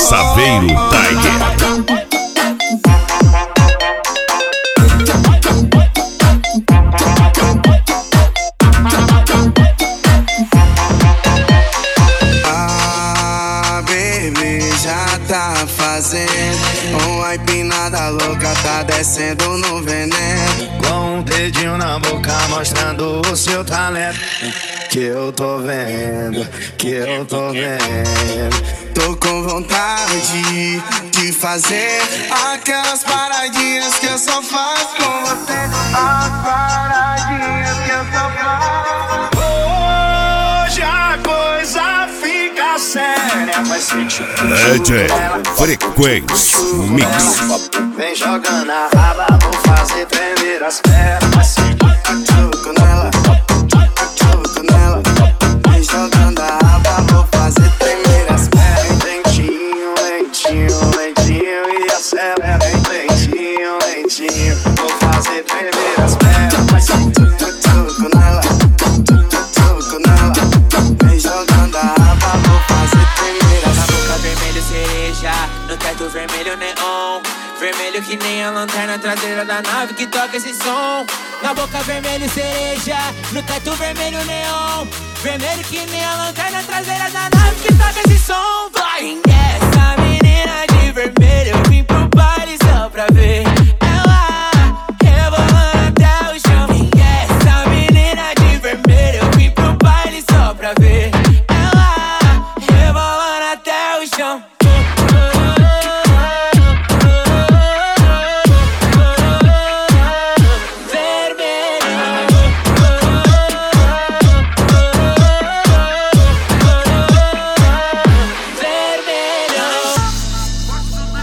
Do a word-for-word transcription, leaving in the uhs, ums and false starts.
Saveiro Tiger. Tá fazendo uma empinada louca, tá descendo no veneno. Com um dedinho na boca mostrando o seu talento. Que eu tô vendo, que eu tô vendo. Tô com vontade de fazer aquelas paradinhas que eu só faço com você. As paradinhas que eu só faço. Hoje a coisa fica séria, vai sentir. Legend Frequência Mix. Vem jogando a raba, vou fazer tremer as pernas. Vai sentir. Atuco nela, atuco nela. Vem jogando a raba, vou fazer tremer as pernas. Lentinho, lentinho, lentinho e acelera. Lentinho, lentinho, vou fazer tremer as pernas. Vai sentir. Atuco nela, atuco nela. Vem jogando a raba, vou fazer tremer as pernas. Na boca vermelho cereja, no teto vermelho neon. Vermelho que nem a lanterna traseira da nave que toca esse som. Na boca vermelho cereja, no teto vermelho neon. Vermelho que nem a lanterna traseira da nave que toca esse som.